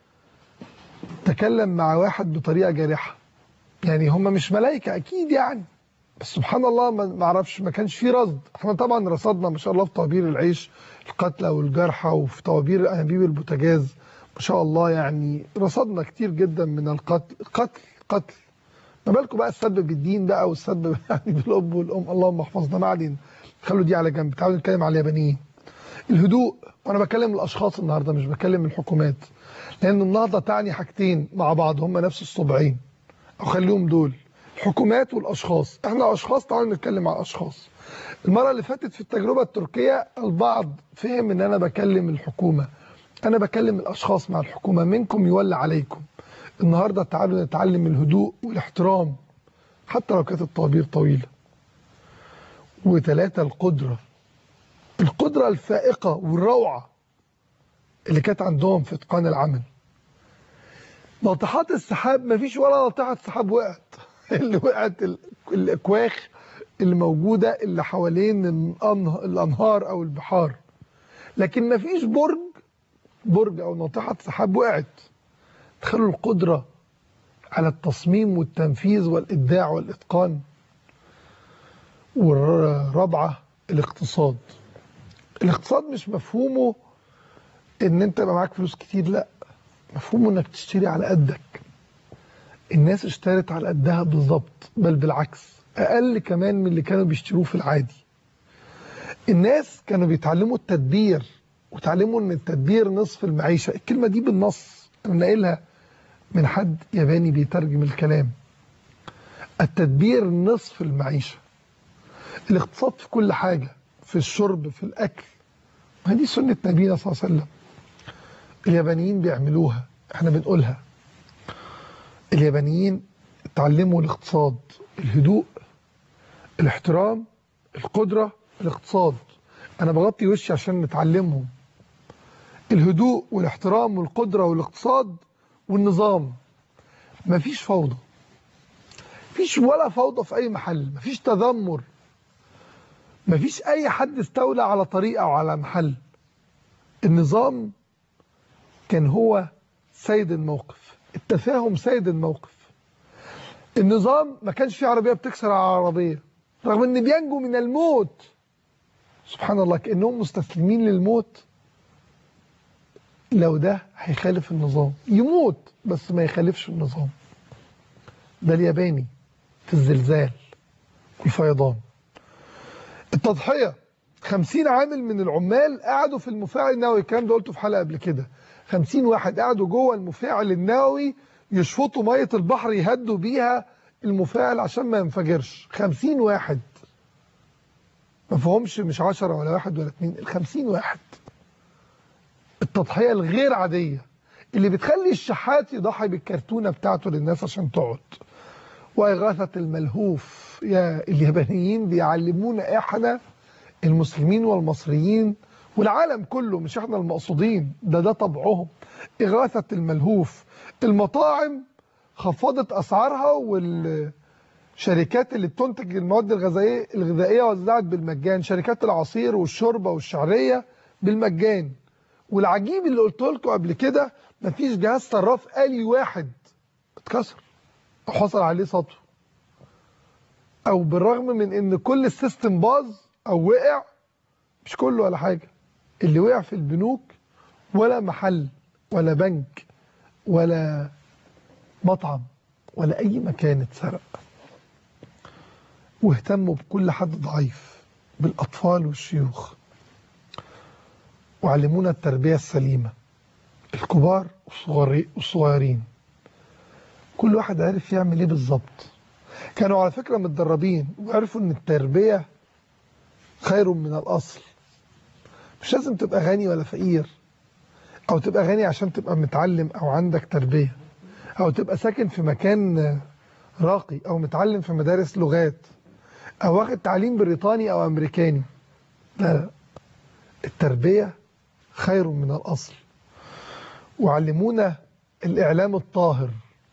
تكلم مع واحد بطريقه جارحه. يعني هم مش ملائكه اكيد يعني، بس سبحان الله ما اعرفش، ما كانش في رصد. احنا طبعا رصدنا ما شاء الله في طوابير العيش القتلى والجرحى، وفي طوابير انابيب البوتاجاز ما شاء الله، يعني رصدنا كتير جدا من القتل. قتل ما بالكم بقى السب بالدين بقى، والسب يعني بالاب والام، اللهم احفظنا. ما علينا، خلوا دي على جنب. تعالوا نتكلم على اليابانيين. الهدوء، وانا بكلم الاشخاص النهارده مش بكلم الحكومات، لان النهضه تعني حاجتين مع بعض، هم نفس الصبعين، او خليهم دول الحكومات والاشخاص. احنا اشخاص، تعالوا نتكلم على الاشخاص. المره اللي فاتت في التجربه التركيه البعض فهم ان انا بكلم الحكومه، انا بكلم الاشخاص مع الحكومه. منكم يولى عليكم. النهارده تعالوا نتعلم الهدوء والاحترام حتى لو كانت الطوابير طويله. وثلاثه القدره الفائقه والروعه اللي كانت عندهم في اتقان العمل. ناطحات السحاب، مفيش ولا ناطحه سحاب وقعت اللي وقعت الاكواخ اللي موجوده اللي حوالين الانهار او البحار، لكن مفيش برج او ناطحه سحاب وقعت. تخيلوا القدره على التصميم والتنفيذ والابداع والاتقان. والرابعه الاقتصاد. الاقتصاد مش مفهومه ان انت يبقى معاك فلوس كتير، لا، مفهومه انك تشتري على قدك. الناس اشترت على قدها بالظبط، بل بالعكس اقل كمان من اللي كانوا بيشتروه في العادي. الناس كانوا بيتعلموا التدبير، وتعلموا ان التدبير نصف المعيشه. الكلمه دي بالنص انا ناقلها من حد ياباني بيترجم الكلام. التدبير نصف المعيشه. الاقتصاد في كل حاجه، في الشرب، في الاكل. هذه سنه نبينا صلى الله عليه وسلم. اليابانيين بيعملوها، احنا بنقولها. اليابانيين اتعلموا الاقتصاد، الهدوء، الاحترام، القدرة، الاقتصاد. انا بغطي وشي عشان نتعلمهم. الهدوء والاحترام والقدرة والاقتصاد والنظام. مفيش فوضى، مفيش ولا فوضى في اي محل، مفيش تذمر، مفيش اي حد استولى على طريق او على محل. النظام كان هو سيد الموقف، التفاهم سيد الموقف. النظام ما كانش فيه عربية بتكسر على عربية رغم ان بينجوا من الموت. سبحان الله، كأنهم مستسلمين للموت. لو ده هيخالف النظام يموت، بس ما يخالفش النظام. ده الياباني في الزلزال والفيضان. التضحية، 50 عامل من العمال قعدوا في المفاعل النووي، الكلام ده قلته في حلقة قبل كده. 50 واحد قعدوا جوه المفاعل النووي يشفطوا مية البحر يهدوا بيها المفاعل عشان ما ينفجرش. 50 واحد، ما فيهمش مش 10 ولا 1 ولا 2، 50 واحد. التضحية الغير عادية اللي بتخلي الشحات يضحي بالكرتونة بتاعته للناس عشان تقعد. وإغاثة الملهوف. يا اليابانيين بيعلمونا احنا المسلمين والمصريين والعالم كله، مش احنا المقصودين، ده طبعهم. إغاثة الملهوف. المطاعم خفضت أسعارها، والشركات اللي بتنتج المواد الغذائية وزعت بالمجان. شركات العصير والشوربة والشعرية بالمجان. والعجيب اللي قلته لكم قبل كده، مفيش جهاز صراف آلي واحد اتكسر او حصل عليه سطو، او بالرغم من ان كل السيستم باظ او وقع، مش كله ولا حاجه، اللي وقع في البنوك ولا محل ولا بنك ولا مطعم ولا اي مكان اتسرق. واهتموا بكل حد ضعيف، بالاطفال والشيوخ، وعلمونا التربيه السليمه، الكبار والصغيرين، كل واحد عارف يعمل ايه بالظبط. كانوا على فكره متدربين وعرفوا ان التربيه خير من الاصل. مش لازم تبقى غني ولا فقير، او تبقى غني عشان تبقى متعلم او عندك تربيه، او تبقى ساكن في مكان راقي، او متعلم في مدارس لغات، او واخد تعليم بريطاني او امريكاني. لا، التربيه خير من الاصل. وعلمونا الاعلام الطاهر،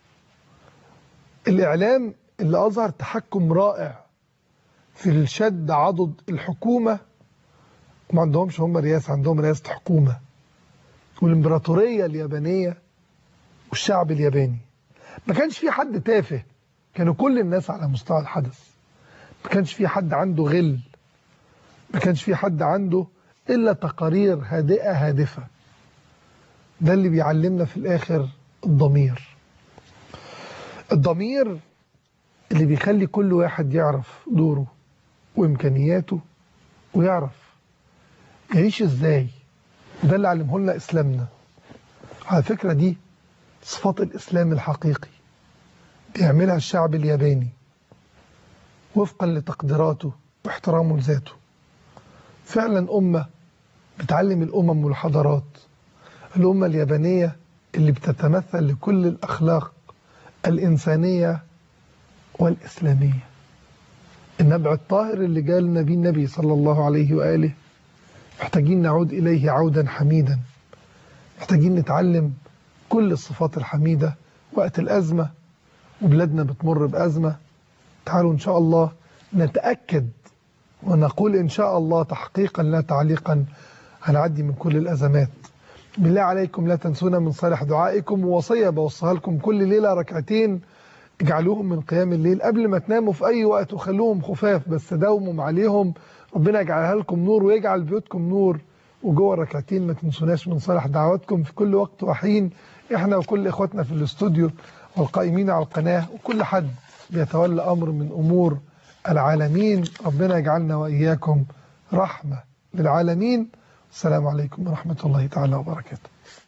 الاعلام اللي اظهر تحكم رائع في الشد عضد الحكومه. ما عندهمش هم رئاسه، عندهم رئاسه حكومه. والامبراطوريه اليابانيه والشعب الياباني، ما كانش في حد تافه، كانوا كل الناس على مستوى الحدث. ما كانش في حد عنده غل، ما كانش في حد عنده الا تقارير هادئه هادفه. ده اللي بيعلمنا في الاخر الضمير. الضمير اللي بيخلي كل واحد يعرف دوره وامكانياته، ويعرف يعيش ازاي. ده اللي علمه لنا اسلامنا. على فكره دي صفات الاسلام الحقيقي، بيعملها الشعب الياباني وفقا لتقديراته واحترامه لذاته. فعلا أمة بتعلم الأمم والحضارات. الأمة اليابانية اللي بتتمثل لكل الأخلاق الإنسانية والإسلامية. النبع الطاهر اللي جالنا بيه النبي صلى الله عليه وآله، محتاجين نعود إليه عودا حميدا. محتاجين نتعلم كل الصفات الحميدة وقت الأزمة، وبلادنا بتمر بأزمة. تعالوا إن شاء الله نتأكد ونقول إن شاء الله تحقيقا لا تعليقا هنعدي من كل الأزمات. بالله عليكم لا تنسونا من صالح دعائكم. ووصية بوصيها لكم كل ليلة، ركعتين اجعلوهم من قيام الليل قبل ما تناموا في أي وقت، وخلوهم خفاف بس داوموا عليهم. ربنا يجعلها لكم نور ويجعل بيوتكم نور. وجوه الركعتين ما تنسوناش من صالح دعواتكم في كل وقت وحين، احنا وكل اخواتنا في الاستوديو والقائمين على القناة وكل حد بيتولى أمر من أمور العالمين. ربنا يجعلنا وإياكم رحمة للعالمين. السلام عليكم ورحمة الله تعالى وبركاته.